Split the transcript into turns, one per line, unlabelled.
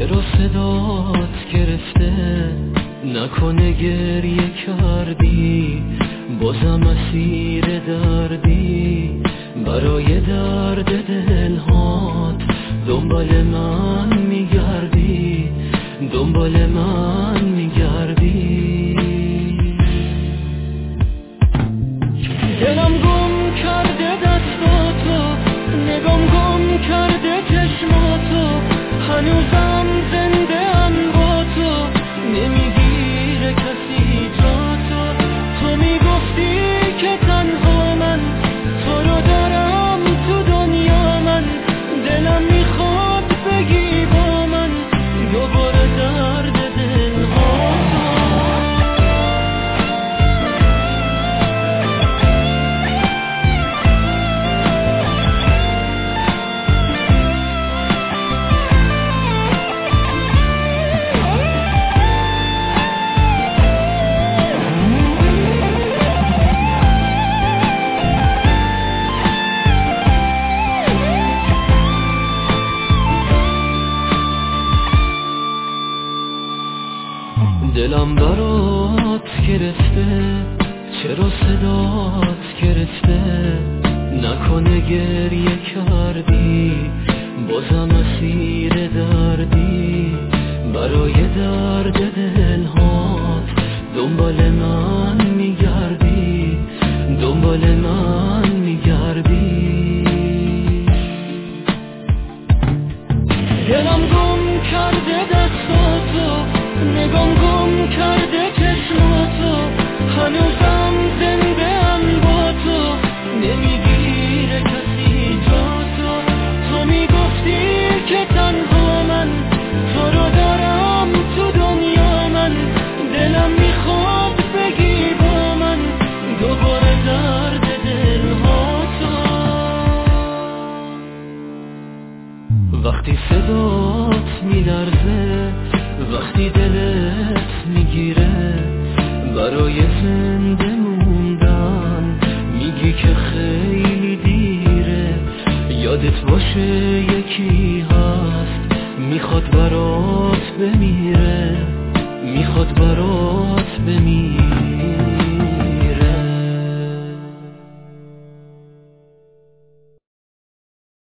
چرا صدات گرفته؟ نکنه گریه کردی، بازم اسیر دردی. برای درد دلهات دنبال من میگردی، دنبال من میگردی. دلم گم کرده دستاتو، نگام گم کرده چشماتو. هنوزم زنده ام با تو، نمیگیره کسی جاتو. تو میگفتی که تنها من تو رو دارم تو دنیا. من دلم میخواد بگی با من دوباره درد دلهاتو. دلم برات گرفته، چرا صدات گرفته؟ نکنه گریه کردی، بازم اسیر دردی. برای درد دلهات دنبال من میگردی، دنبال من میگردی. دلم گم کرده دستاتو، نگام گم کرده چشماتو. هنوزم زنده ام با تو، نمیگیره کسی جاتو. تو میگفتی که تنها من تو رو دارم تو دنیا. من دلم میخواد بگی با من دوباره درد دلهاتو. وقتی صدات میلرزه، وقتی دلت میگیره، برای زنده موندن میگی که خیلی دیره. یادت باشه یکی هست میخواد برات بمیره.